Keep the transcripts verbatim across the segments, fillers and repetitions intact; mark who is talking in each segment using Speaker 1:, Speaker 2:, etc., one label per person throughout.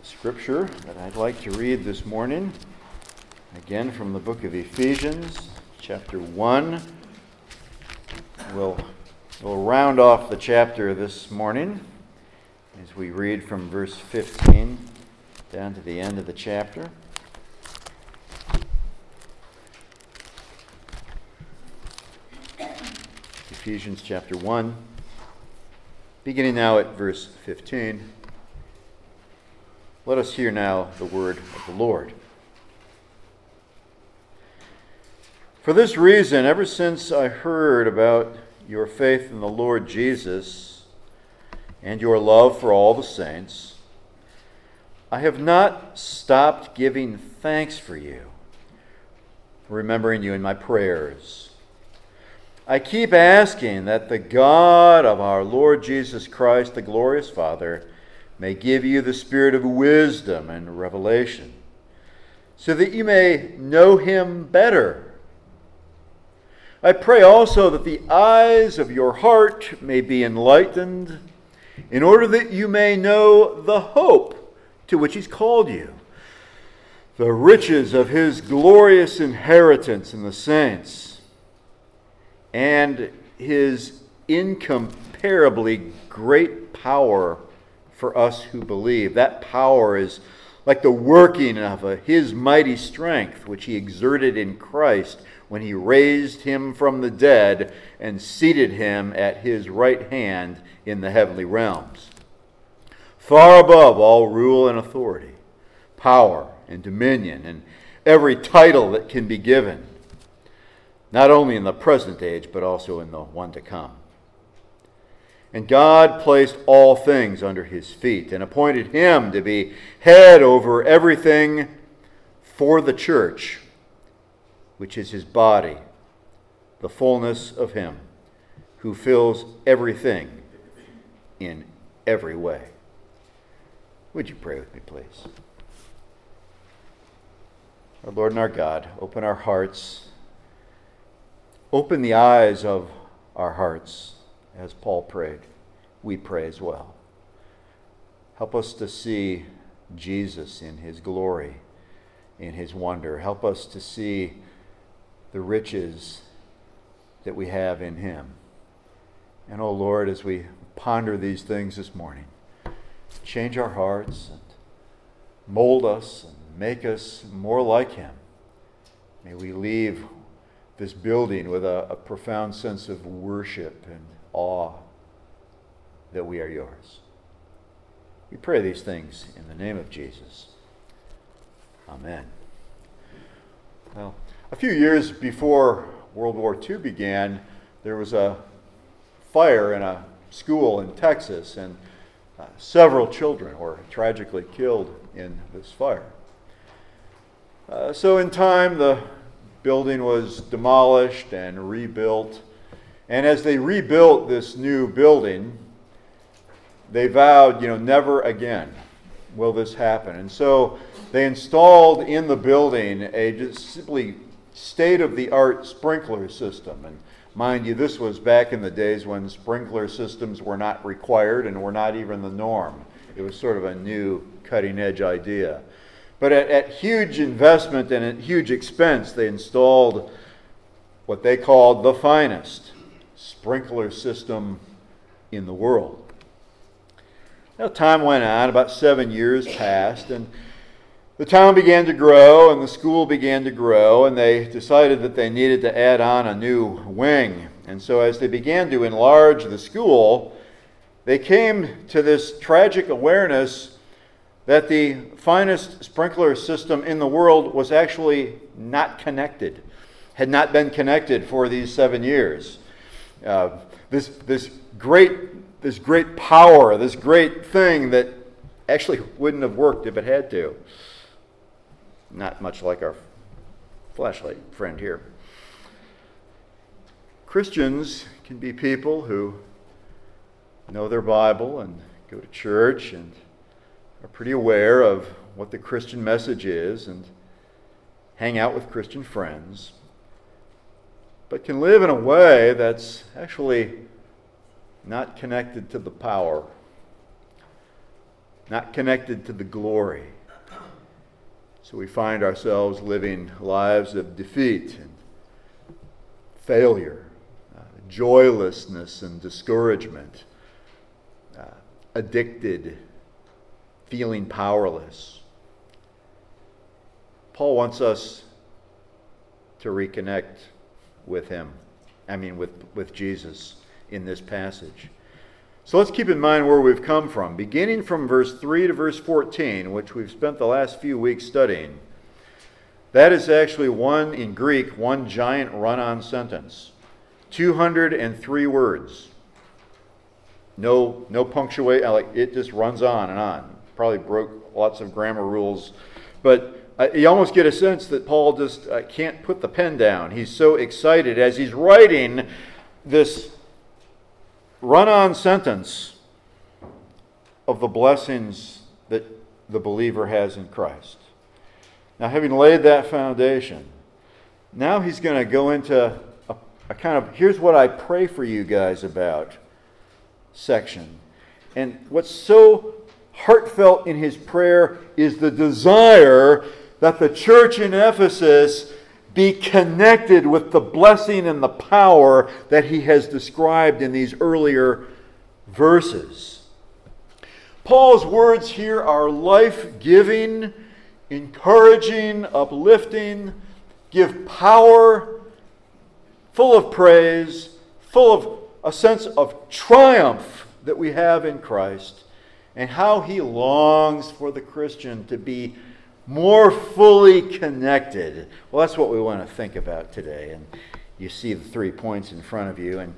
Speaker 1: scripture that I'd like to read this morning, again from the book of Ephesians, chapter one. We'll, we'll round off the chapter this morning as we read from verse fifteen down to the end of the chapter. Ephesians chapter one, beginning now at verse fifteen. Let us hear now the word of the Lord. For this reason, ever since I heard about your faith in the Lord Jesus and your love for all the saints, I have not stopped giving thanks for you, remembering you in my prayers. I keep asking that the God of our Lord Jesus Christ, the glorious Father, may give you the spirit of wisdom and revelation, so that you may know him better. I pray also that the eyes of your heart may be enlightened, in order that you may know the hope to which he's called you, the riches of his glorious inheritance in the saints, and his incomparably great power for us who believe. That power is like the working of a, his mighty strength, which he exerted in Christ when he raised him from the dead and seated him at his right hand in the heavenly realms, far above all rule and authority, power and dominion, and every title that can be given, not only in the present age, but also in the one to come. And God placed all things under his feet and appointed him to be head over everything for the church, which is his body, the fullness of him who fills everything in every way. Would you pray with me, please? Our Lord and our God, open our hearts, open the eyes of our hearts. As Paul prayed, we pray as well. Help us to see Jesus in his glory, in his wonder. Help us to see the riches that we have in him. And, oh Lord, as we ponder these things this morning, change our hearts and mold us and make us more like him. May we leave this building with a, a profound sense of worship and awe that we are yours. We pray these things in the name of Jesus. Amen. Well, a few years before World War Two began, there was a fire in a school in Texas, and uh, several children were tragically killed in this fire. Uh, so in time, the building was demolished and rebuilt. And as they rebuilt this new building, they vowed, you know, never again will this happen. And so they installed in the building a just simply state-of-the-art sprinkler system. And mind you, this was back in the days when sprinkler systems were not required and were not even the norm. It was sort of a new cutting-edge idea. But at, at huge investment and at huge expense, they installed what they called the finest sprinkler system in the world. Now, time went on, about seven years passed, and the town began to grow and the school began to grow, and they decided that they needed to add on a new wing. And so as they began to enlarge the school, they came to this tragic awareness that the finest sprinkler system in the world was actually not connected, had not been connected for these seven years. Uh, this this great this great power, this great thing that actually wouldn't have worked if it had to. Not much like our flashlight friend here. Christians can be people who know their Bible and go to church and are pretty aware of what the Christian message is and hang out with Christian friends, but can live in a way that's actually not connected to the power. not connected to the glory. So we find ourselves living lives of defeat and failure, uh, joylessness and discouragement, uh, addicted, feeling powerless. Paul wants us to reconnect with him, I mean with, with Jesus in this passage. So let's keep in mind where we've come from. Beginning from verse three to verse fourteen, which we've spent the last few weeks studying, that is actually one, in Greek, one giant run-on sentence. two hundred three words. No, no punctuate, like it just runs on and on. Probably broke lots of grammar rules. But uh, you almost get a sense that Paul just uh, can't put the pen down. He's so excited as he's writing this run-on sentence of the blessings that the believer has in Christ. Now, having laid that foundation, now he's going to go into a, a kind of, here's what I pray for you guys about section. And what's so heartfelt in his prayer is the desire that the church in Ephesus be connected with the blessing and the power that he has described in these earlier verses. Paul's words here are life-giving, encouraging, uplifting, give power, full of praise, full of a sense of triumph that we have in Christ, and how he longs for the Christian to be more fully connected. Well, that's what we want to think about today. And you see the three points in front of you. And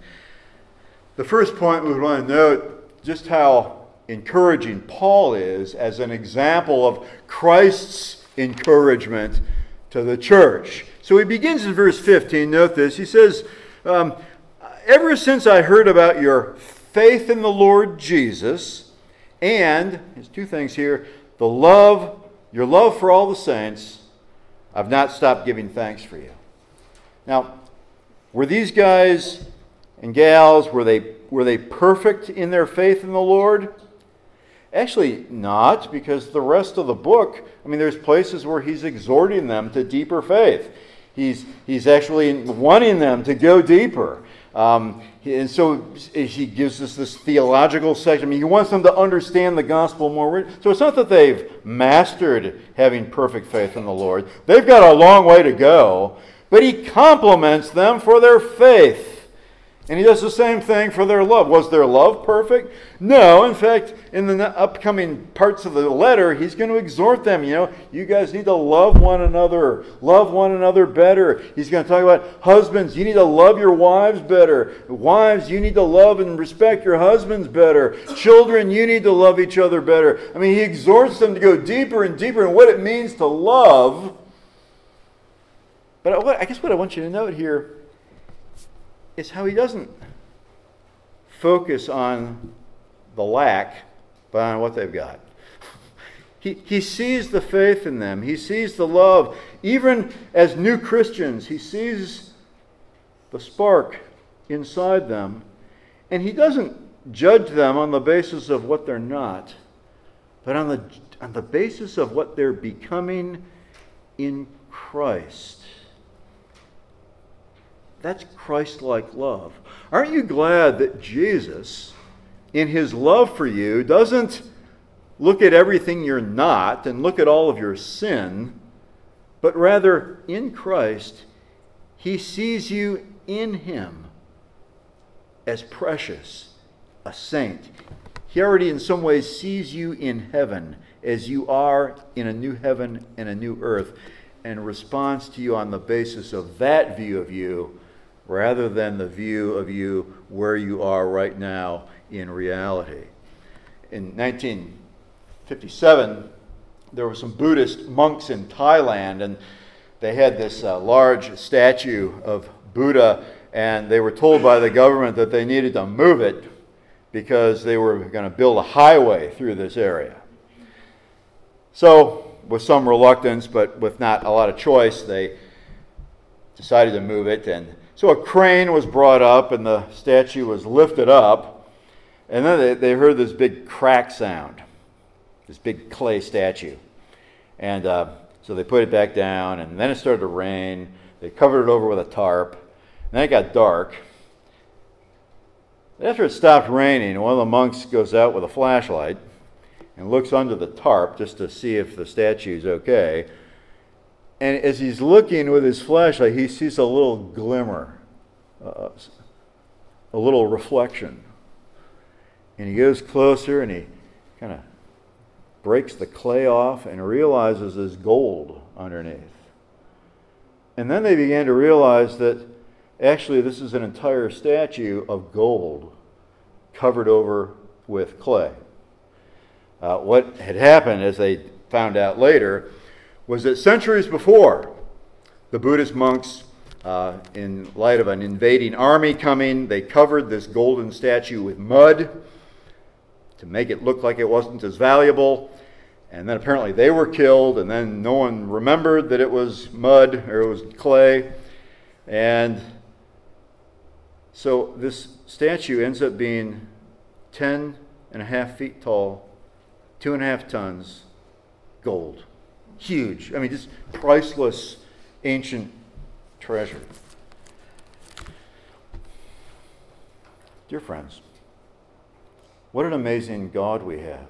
Speaker 1: the first point we want to note just how encouraging Paul is as an example of Christ's encouragement to the church. So he begins in verse fifteen. Note this. He says, um, ever since I heard about your faith in the Lord Jesus, and, there's two things here, the love Your love for all the saints, I've not stopped giving thanks for you. Now, were these guys and gals, were they were they perfect in their faith in the Lord? Actually, not, because the rest of the book, I mean, there's places where he's exhorting them to deeper faith. He's he's actually wanting them to go deeper. Um, and so he gives us this theological section. I mean, he wants them to understand the gospel more. So it's not that they've mastered having perfect faith in the Lord. They've got a long way to go. But he compliments them for their faith. And he does the same thing for their love. Was their love perfect? No. In fact, in the upcoming parts of the letter, he's going to exhort them. You know, you guys need to love one another. Love one another better. He's going to talk about husbands. You need to love your wives better. Wives, you need to love and respect your husbands better. Children, you need to love each other better. I mean, he exhorts them to go deeper and deeper in what it means to love. But I guess what I want you to note here is how he doesn't focus on the lack, but on what they've got. He, he sees the faith in them. He sees the love. Even as new Christians, he sees the spark inside them. And he doesn't judge them on the basis of what they're not, but on the, on the basis of what they're becoming in Christ. That's Christ-like love. Aren't you glad that Jesus, in his love for you, doesn't look at everything you're not and look at all of your sin, but rather in Christ, he sees you in him as precious, a saint. He already in some ways sees you in heaven as you are in a new heaven and a new earth, and responds to you on the basis of that view of you rather than the view of you where you are right now in reality. In nineteen fifty-seven, there were some Buddhist monks in Thailand, and they had this uh, large statue of Buddha, and they were told by the government that they needed to move it because they were going to build a highway through this area. So, with some reluctance, but with not a lot of choice, they decided to move it, and so a crane was brought up and the statue was lifted up, and then they, they heard this big crack sound. this big clay statue. And uh, so they put it back down, and then it started to rain. They covered it over with a tarp. And then it got dark. After it stopped raining, one of the monks goes out with a flashlight and looks under the tarp just to see if the statue's okay. And as he's looking with his flashlight, he sees a little glimmer, uh, a little reflection. And he goes closer and he kind of breaks the clay off and realizes there's gold underneath. And then they began to realize that actually this is an entire statue of gold covered over with clay. Uh, what had happened, as they found out later, was that centuries before, the Buddhist monks, uh, in light of an invading army coming, they covered this golden statue with mud to make it look like it wasn't as valuable. And then apparently they were killed, and then no one remembered that it was mud or it was clay. And so this statue ends up being ten and a half feet tall, two and a half tons, gold. Huge. I mean, just priceless ancient treasure. Dear friends, what an amazing God we have,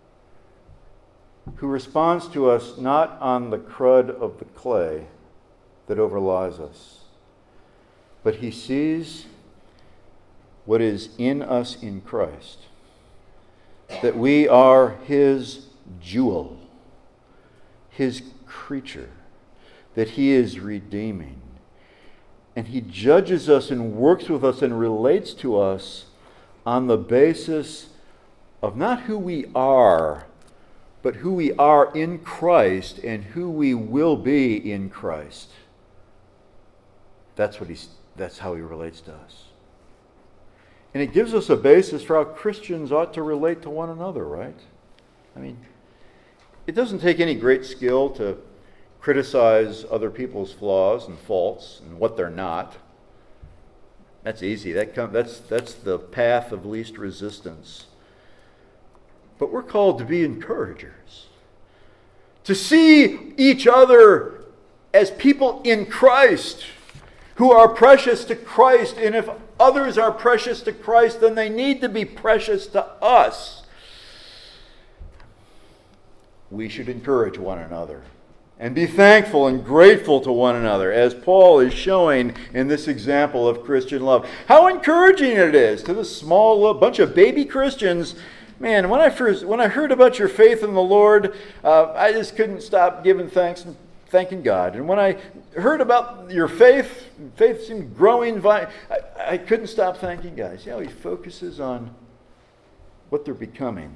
Speaker 1: who responds to us not on the crud of the clay that overlies us, but he sees what is in us in Christ, that we are his jewel, his creature, that he is redeeming. And he judges us and works with us and relates to us on the basis of not who we are, but who we are in Christ and who we will be in Christ. That's what he's, that's how he relates to us. And it gives us a basis for how Christians ought to relate to one another, right? I mean, it doesn't take any great skill to criticize other people's flaws and faults and what they're not. That's easy. That come, that's, that's the path of least resistance. But we're called to be encouragers, to see each other as people in Christ who are precious to Christ. And if others are precious to Christ, then they need to be precious to us. We should encourage one another and be thankful and grateful to one another, as Paul is showing in this example of Christian love. How encouraging it is to this small bunch of baby Christians. Man, when I first when I heard about your faith in the Lord, uh, I just couldn't stop giving thanks and thanking God. And when I heard about your faith, faith seemed growing. I, I couldn't stop thanking God. See how he focuses on what they're becoming.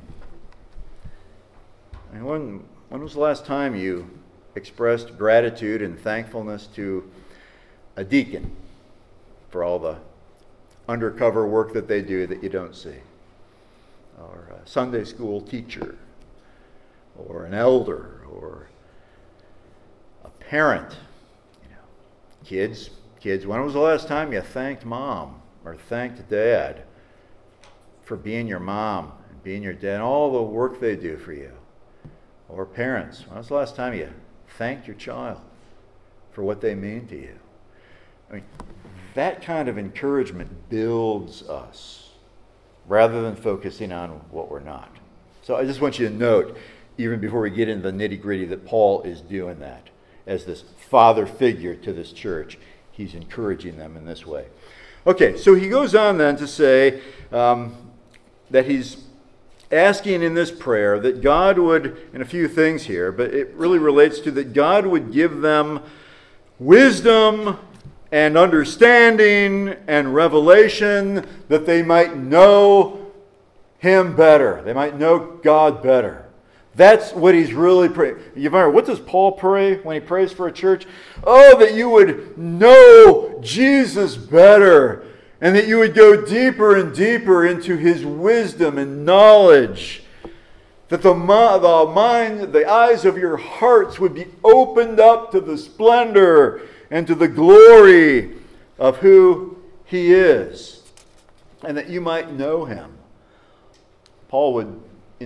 Speaker 1: I mean, when when was the last time you expressed gratitude and thankfulness to a deacon for all the undercover work that they do that you don't see? Or a Sunday school teacher, or an elder, or a parent. You know, kids, kids, when was the last time you thanked mom or thanked dad for being your mom and being your dad and all the work they do for you? Or parents, when was the last time you thanked your child for what they mean to you? I mean, that kind of encouragement builds us, rather than focusing on what we're not. So I just want you to note, even before we get into the nitty-gritty, that Paul is doing that. As this father figure to this church, he's encouraging them in this way. Okay, so he goes on then to say um, that he's asking in this prayer that God would, and a few things here, but it really relates to that God would give them wisdom and understanding and revelation, that they might know him better. They might know God better. That's what he's really praying. You remember, what does Paul pray when he prays for a church? Oh, that you would know Jesus better, and that you would go deeper and deeper into his wisdom and knowledge. That the, the mind, the eyes of your hearts would be opened up to the splendor and to the glory of who he is, and that you might know him. Paul would, in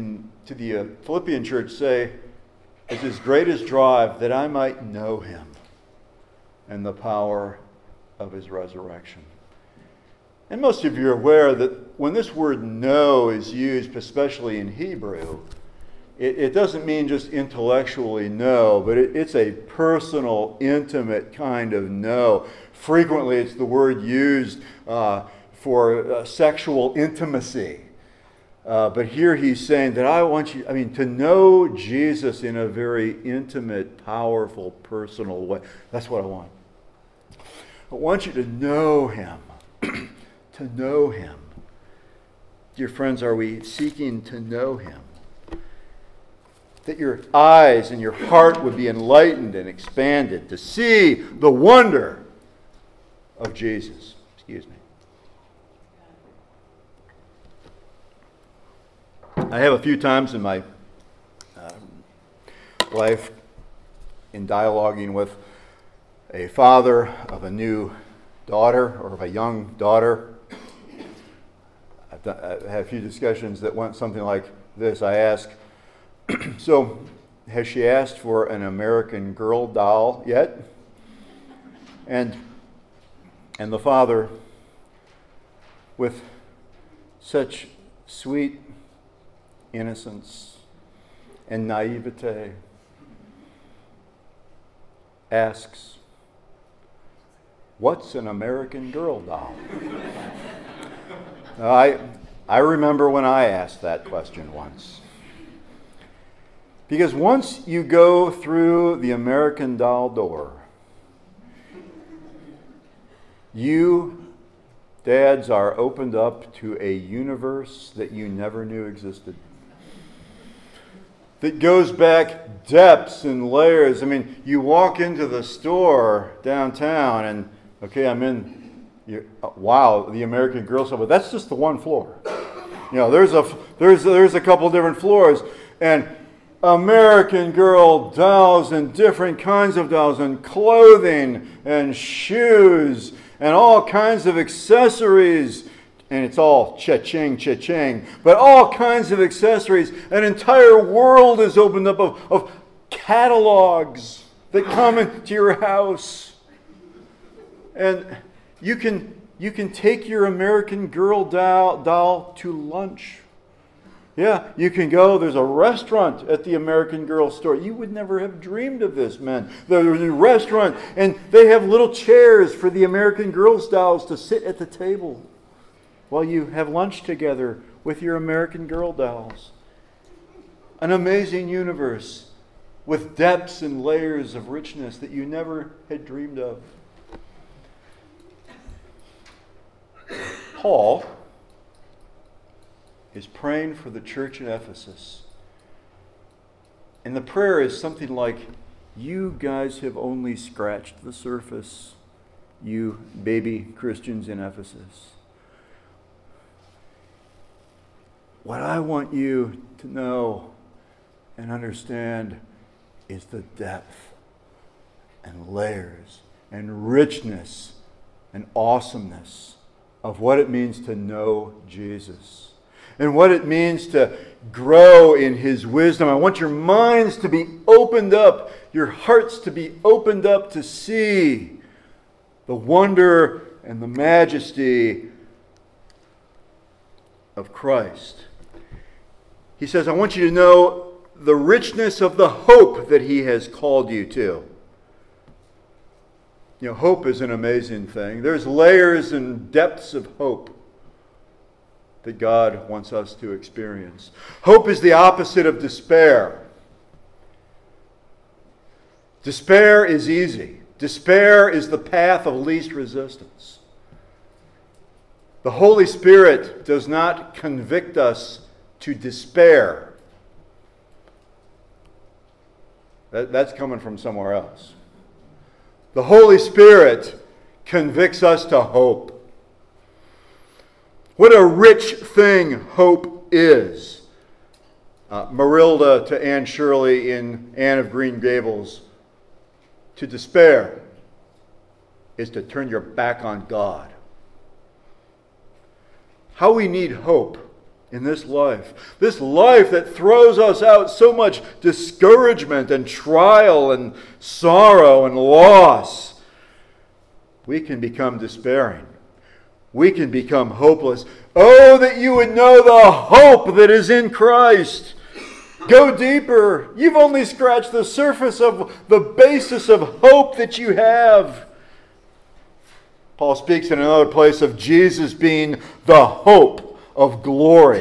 Speaker 1: to the uh, Philippian church say, is his greatest drive that I might know him and the power of his resurrection. And most of you are aware that when this word know is used, especially in Hebrew, it, it doesn't mean just intellectually know, but it, it's a personal, intimate kind of know. Frequently, it's the word used uh, for uh, sexual intimacy. Uh, but here he's saying that I want you, I mean, to know Jesus in a very intimate, powerful, personal way. That's what I want. I want you to know him. To know him. Dear friends, are we seeking to know him? That your eyes and your heart would be enlightened and expanded to see the wonder of Jesus. Excuse me. I have a few times in my uh, life in dialoguing with a father of a new daughter or of a young daughter. I've, done, I've had a few discussions that went something like this. I ask, so has she asked for an American Girl doll yet? And, and the father, with such sweet innocence and naivete, asks, what's an American Girl doll? I, I remember when I asked that question once. Because once you go through the American Doll door, you, dads, are opened up to a universe that you never knew existed. That goes back depths and layers. I mean, you walk into the store downtown and, okay, I'm in, you, wow, the American Girl store, but that's just the one floor. You know, there's a, there's, there's a couple different floors, and American Girl dolls and different kinds of dolls and clothing and shoes and all kinds of accessories. And it's all cha-ching, cha-ching. But all kinds of accessories. An entire world is opened up of, of catalogs that come into your house. And you can, you can take your American Girl doll, doll to lunch. Yeah, you can go. There's a restaurant at the American Girl store. You would never have dreamed of this, man. There's a restaurant, and they have little chairs for the American Girls dolls to sit at the table while you have lunch together with your American Girl dolls. An amazing universe with depths and layers of richness that you never had dreamed of. Paul is praying for the church in Ephesus. And the prayer is something like, you guys have only scratched the surface, you baby Christians in Ephesus. What I want you to know and understand is the depth and layers and richness and awesomeness of what it means to know Jesus and what it means to grow in his wisdom. I want your minds to be opened up, your hearts to be opened up to see the wonder and the majesty of Christ. He says, I want you to know the richness of the hope that he has called you to. You know, hope is an amazing thing. There's layers and depths of hope that God wants us to experience. Hope is the opposite of despair. Despair is easy. Despair is the path of least resistance. The Holy Spirit does not convict us to despair. That, that's coming from somewhere else. The Holy Spirit convicts us to hope. What a rich thing hope is. Uh, Marilda to Anne Shirley in Anne of Green Gables. To despair is to turn your back on God. How we need hope in this life. This life that throws us out so much discouragement and trial and sorrow and loss. We can become despairing. We can become hopeless. Oh, that you would know the hope that is in Christ. Go deeper. You've only scratched the surface of the basis of hope that you have. Paul speaks in another place of Jesus being the hope of glory.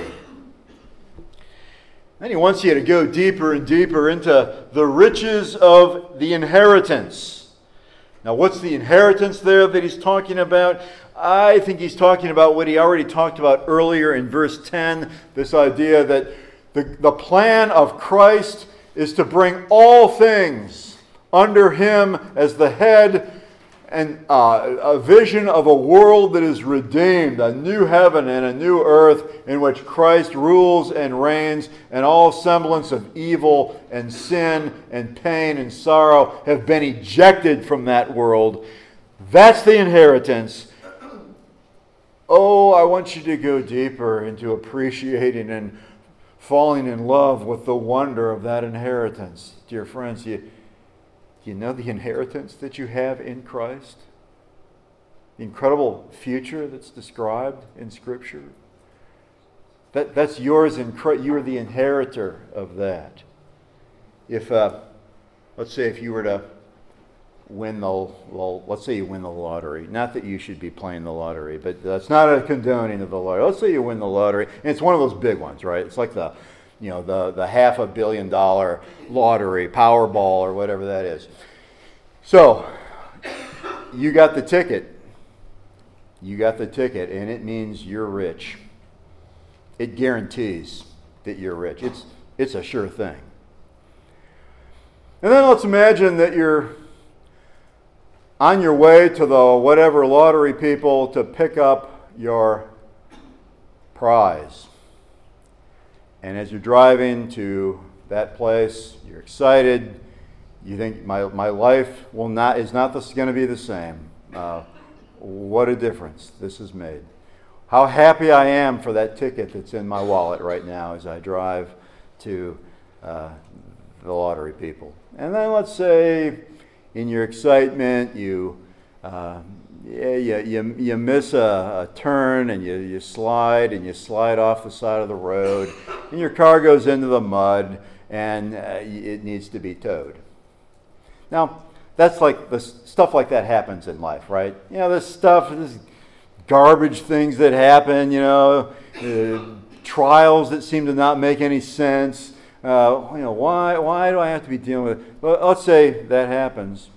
Speaker 1: Then he wants you to go deeper and deeper into the riches of the inheritance. Now, what's the inheritance there that he's talking about? I think he's talking about what he already talked about earlier in verse ten, this idea that the, the plan of Christ is to bring all things under him as the head, and uh, a vision of a world that is redeemed, a new heaven and a new earth in which Christ rules and reigns, and all semblance of evil and sin and pain and sorrow have been ejected from that world. That's the inheritance. Oh, I want you to go deeper into appreciating and falling in love with the wonder of that inheritance. Dear friends, you You know the inheritance that you have in Christ? The incredible future that's described in Scripture? That, that's yours in Christ. You are the inheritor of that. If, uh, let's say if you were to win the, well, let's say you win the lottery. Not that you should be playing the lottery, but that's not a condoning of the lottery. Let's say you win the lottery, and it's one of those big ones, right? It's like the You know, the, the half a billion dollar lottery, Powerball, or whatever that is. So, you got the ticket. You got the ticket, and it means you're rich. It guarantees that you're rich. It's, it's a sure thing. And then let's imagine that you're on your way to the whatever lottery people to pick up your prize. And as you're driving to that place, you're excited. You think my my life will not is not this going to be the same. Uh, what a difference this has made. How happy I am for that ticket that's in my wallet right now as I drive to uh, the lottery people. And then let's say, in your excitement, you. Uh, Yeah, you, you, you miss a, a turn and you, you slide and you slide off the side of the road and your car goes into the mud and uh, it needs to be towed. Now, that's like the stuff like that happens in life, right? You know, this stuff, this garbage things that happen, you know, uh, trials that seem to not make any sense. Uh, you know, why why do I have to be dealing with it? Well, let's say that happens.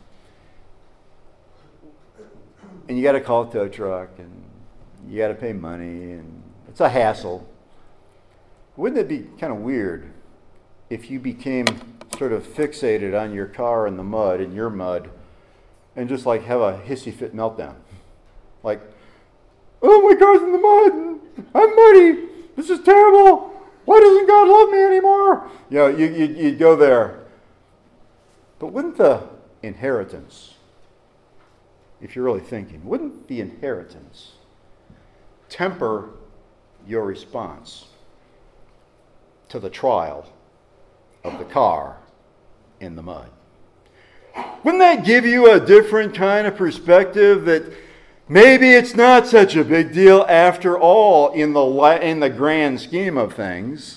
Speaker 1: And you got to call a tow truck, and you got to pay money, and it's a hassle. Wouldn't it be kind of weird if you became sort of fixated on your car in the mud, in your mud, and just like have a hissy fit meltdown? Like, oh, my car's in the mud, I'm muddy, this is terrible, why doesn't God love me anymore? You know, you, you, you'd go there. But wouldn't the inheritance, if you're really thinking, wouldn't the inheritance temper your response to the trial of the car in the mud? Wouldn't that give you a different kind of perspective that maybe it's not such a big deal after all in the in the grand scheme of things?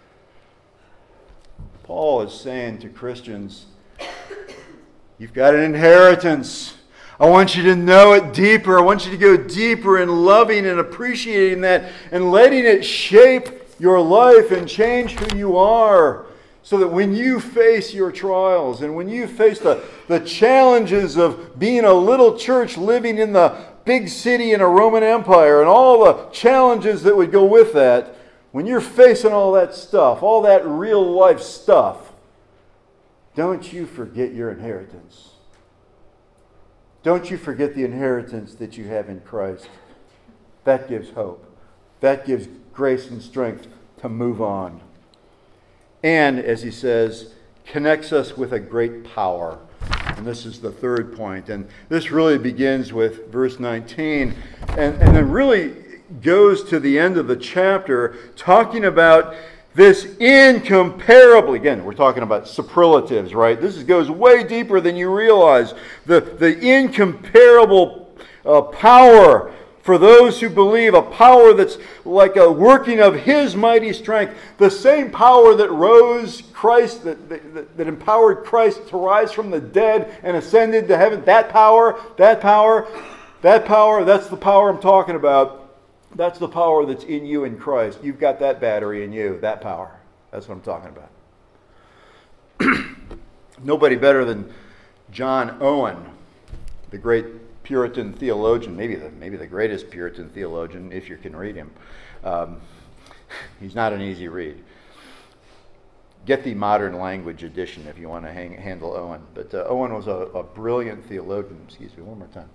Speaker 1: Paul is saying to Christians, you've got an inheritance. I want you to know it deeper. I want you to go deeper in loving and appreciating that and letting it shape your life and change who you are, so that when you face your trials and when you face the, the challenges of being a little church living in the big city in a Roman Empire and all the challenges that would go with that, when you're facing all that stuff, all that real life stuff, don't you forget your inheritance. Don't you forget the inheritance that you have in Christ. That gives hope. That gives grace and strength to move on. And, as he says, connects us with a great power. And this is the third point. And this really begins with verse nineteen. And, and then really goes to the end of the chapter talking about this incomparably, again, we're talking about superlatives, right? This is, goes way deeper than you realize. The, the incomparable uh, power for those who believe, a power that's like a working of His mighty strength. The same power that rose Christ, that, that, that empowered Christ to rise from the dead and ascended to heaven. That power, that power, that power, that's the power I'm talking about. That's the power that's in you in Christ. You've got that battery in you, that power. That's what I'm talking about. Nobody better than John Owen, the great Puritan theologian, maybe the, maybe the greatest Puritan theologian, if you can read him. Um, he's not an easy read. Get the modern language edition if you want to hang, handle Owen. But uh, Owen was a, a brilliant theologian. Excuse me, one more time.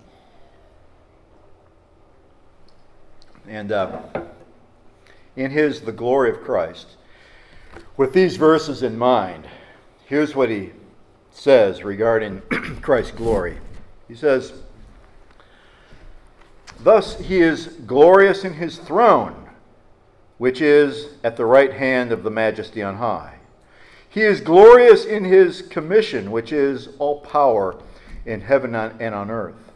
Speaker 1: And uh, in his The Glory of Christ, with these verses in mind, here's what he says regarding Christ's glory. He says, "Thus he is glorious in his throne, which is at the right hand of the Majesty on high. He is glorious in his commission, which is all power in heaven and on earth.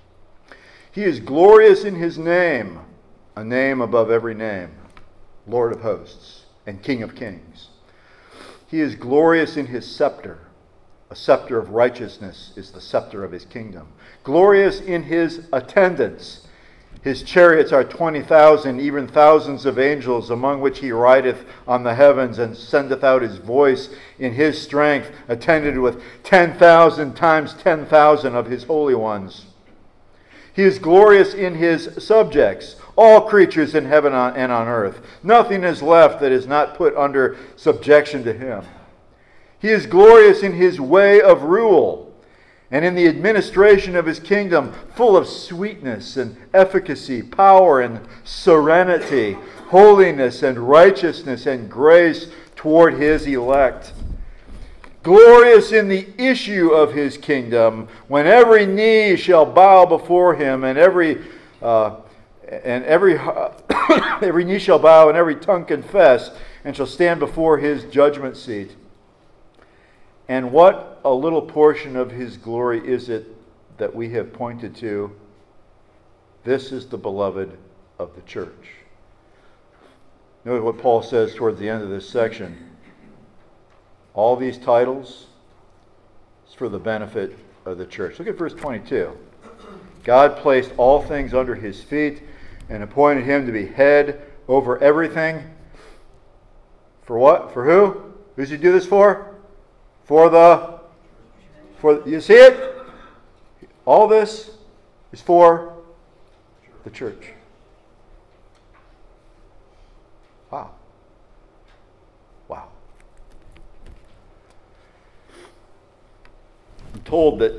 Speaker 1: He is glorious in his name, a name above every name, Lord of hosts and King of kings. He is glorious in his scepter. A scepter of righteousness is the scepter of his kingdom. Glorious in his attendants. His chariots are twenty thousand, even thousands of angels, among which he rideth on the heavens, and sendeth out his voice in his strength, attended with ten thousand times ten thousand of his holy ones. He is glorious in his subjects, all creatures in heaven and on earth. Nothing is left that is not put under subjection to him. He is glorious in his way of rule, and in the administration of his kingdom, full of sweetness and efficacy, power and serenity, holiness and righteousness and grace toward his elect. Glorious in the issue of his kingdom, when every knee shall bow before him, and every uh, and every every knee shall bow, and every tongue confess, and shall stand before his judgment seat. And what a little portion of his glory is it that we have pointed to? This is the beloved of the church." Note what Paul says towards the end of this section. All these titles is for the benefit of the church. Look at verse twenty-two. "God placed all things under his feet and appointed him to be head over everything." For what? For who? Who does he do this for? For the... For you see it? All this is for the church. Wow. Wow. I'm told that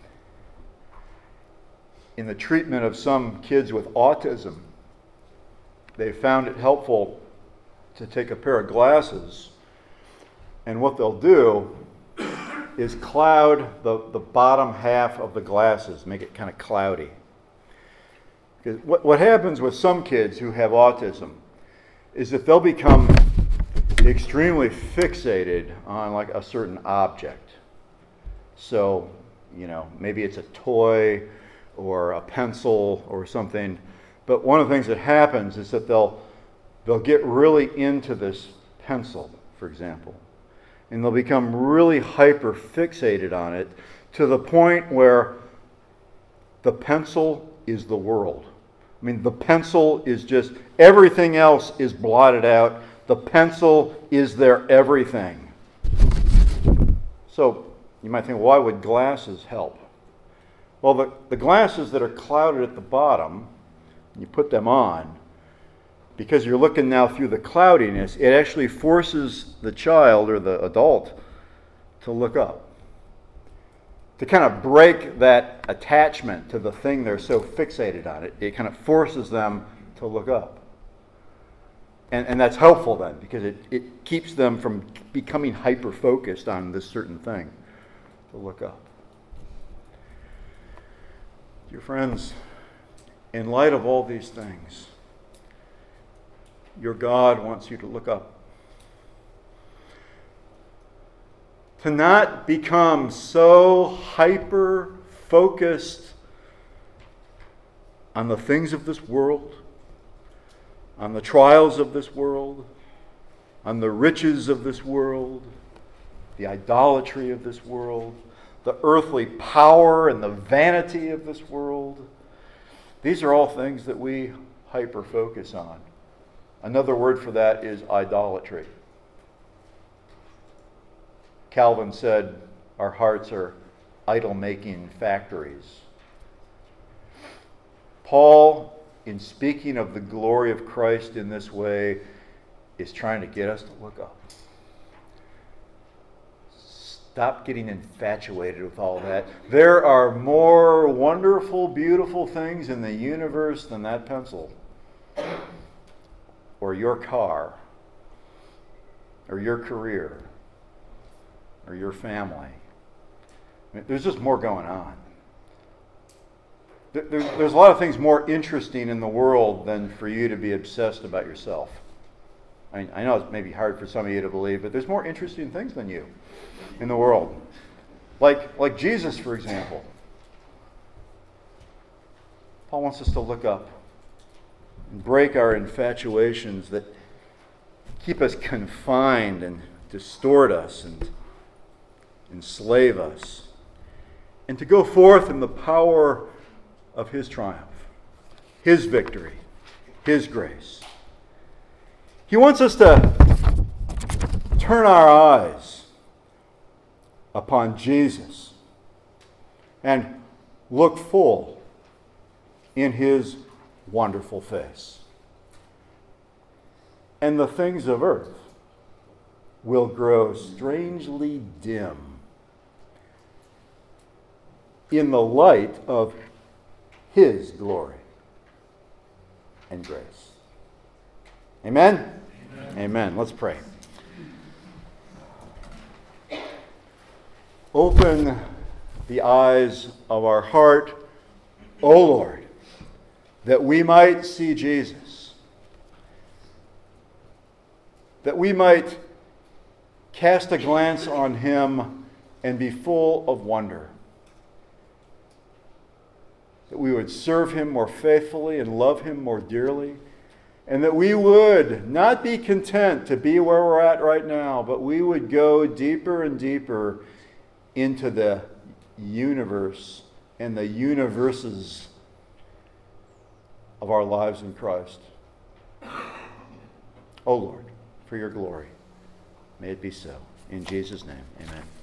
Speaker 1: in the treatment of some kids with autism, they found it helpful to take a pair of glasses, and what they'll do is cloud the, the bottom half of the glasses, make it kind of cloudy. Because what, what happens with some kids who have autism is that they'll become extremely fixated on like a certain object. So, you know, maybe it's a toy or a pencil or something. But one of the things that happens is that they'll they'll get really into this pencil, for example. And they'll become really hyper fixated on it to the point where the pencil is the world. I mean, the pencil is just, everything else is blotted out. The pencil is their everything. So you might think, why would glasses help? Well, the, the glasses that are clouded at the bottom, you put them on, because you're looking now through the cloudiness, it actually forces the child or the adult to look up. To kind of break that attachment to the thing they're so fixated on. It, it kind of forces them to look up. And, and that's helpful then, because it, it keeps them from becoming hyper-focused on this certain thing, to look up. Dear friends, in light of all these things, your God wants you to look up. To not become so hyper-focused on the things of this world, on the trials of this world, on the riches of this world, the idolatry of this world, the earthly power and the vanity of this world. These are all things that we hyper-focus on. Another word for that is idolatry. Calvin said, our hearts are idol-making factories. Paul, in speaking of the glory of Christ in this way, is trying to get us to look up. Stop getting infatuated with all that. There are more wonderful, beautiful things in the universe than that pencil, or your car, or your career, or your family. I mean, there's just more going on. There's, there's a lot of things more interesting in the world than for you to be obsessed about yourself. I mean, I know it's maybe hard for some of you to believe, but there's more interesting things than you in the world. Like, like Jesus, for example. Paul wants us to look up and break our infatuations that keep us confined and distort us and enslave us, and to go forth in the power of His triumph, His victory, His grace. He wants us to turn our eyes upon Jesus and look full in His wonderful face. And the things of earth will grow strangely dim in the light of His glory and grace. Amen? Amen. Amen. Let's pray. Open the eyes of our heart, O Lord, that we might see Jesus, that we might cast a glance on Him and be full of wonder, that we would serve Him more faithfully and love Him more dearly, and that we would not be content to be where we're at right now, but we would go deeper and deeper into the universe and the universes of our lives in Christ. O Lord, for your glory, may it be so. In Jesus' name, amen.